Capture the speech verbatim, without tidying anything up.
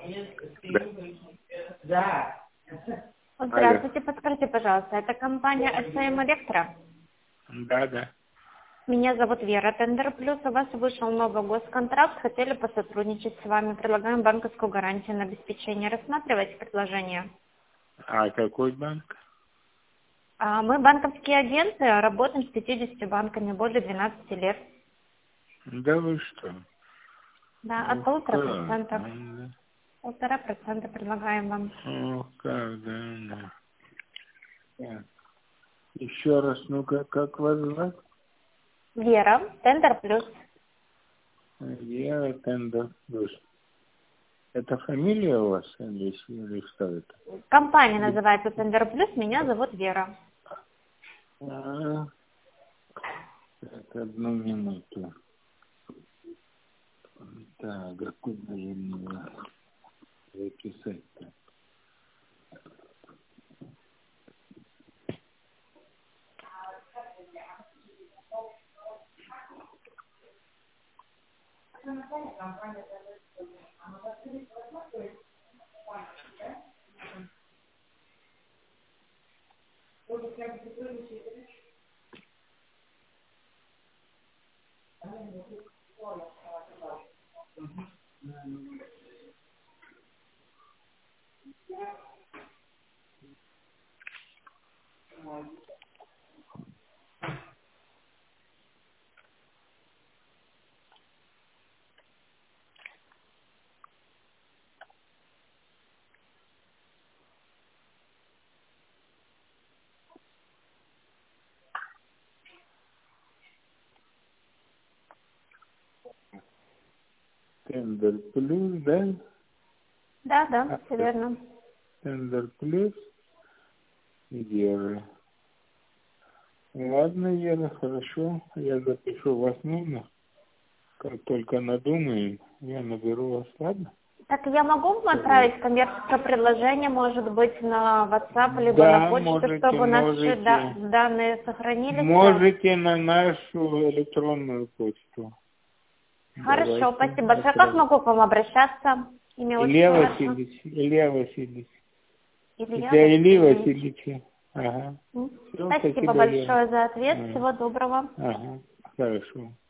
Да. Здравствуйте, подскажите, пожалуйста, это компания СМ Электро? Да, да. Меня зовут Вера, Тендер Плюс, у вас вышел новый госконтракт, хотели посотрудничать с вами, предлагаем банковскую гарантию на обеспечение. Рассматриваете предложение? А какой банк? А мы банковские агенты, работаем с пятьюдесятью банками, более двенадцати лет. Да вы что? Да, от Ух, полутора как. процентов. Да. Полтора процента предлагаем вам. Ох, как, да, да. Так. Еще раз, ну-ка, как вас зовут? Вера, Тендер Плюс. Вера Тендер Плюс. Это фамилия у вас или, или что это? Компания называется Тендер Плюс, меня зовут Вера. А, так, одну минуту. Так, а куда же мне записать-то? Тендер Плюс, да? Да, да, А, все верно. Тендер Плюс, Вера. Ладно, Вера, хорошо. Я запишу вас номер. Как только надумаем, я наберу вас, ладно? Так я могу вам отправить коммерческое предложение, может быть, на WhatsApp, либо Да, на почту, можете, чтобы наши можете. да- данные сохранились? Можете на нашу электронную почту. Хорошо, Давайте. спасибо большое. Как отправим. могу к вам обращаться? Имя, Илья отчество ваше? Васильевич. Илья Васильевич. Илья Для Ильи Васильевич. Васильевича. Ага. М. Все, Спасибо спасибо, Лера. большое за ответ. Ага. Всего доброго. Ага. Хорошо.